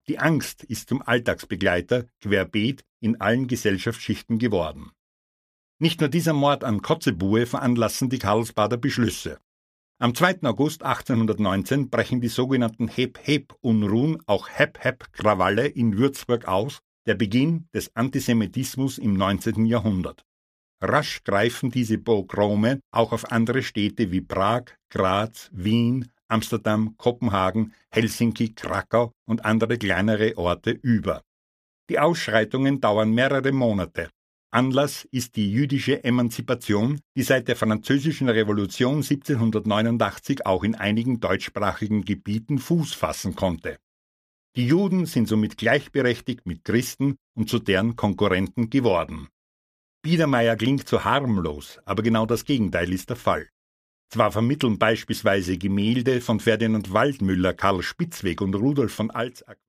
Die Angst ist zum Alltagsbegleiter querbeet in allen Gesellschaftsschichten geworden. Nicht nur dieser Mord an Kotzebue veranlassen die Karlsbader Beschlüsse. Am 2. August 1819 brechen die sogenannten Heb-Heb-Unruhen, auch Heb-Heb-Krawalle in Würzburg aus, der Beginn des Antisemitismus im 19. Jahrhundert. Rasch greifen diese Pogrome auch auf andere Städte wie Prag, Graz, Wien, Amsterdam, Kopenhagen, Helsinki, Krakau und andere kleinere Orte über. Die Ausschreitungen dauern mehrere Monate. Anlass ist die jüdische Emanzipation, die seit der Französischen Revolution 1789 auch in einigen deutschsprachigen Gebieten Fuß fassen konnte. Die Juden sind somit gleichberechtigt mit Christen und zu deren Konkurrenten geworden. Biedermeier klingt so harmlos, aber genau das Gegenteil ist der Fall. Zwar vermitteln beispielsweise Gemälde von Ferdinand Waldmüller, Karl Spitzweg und Rudolf von Alzack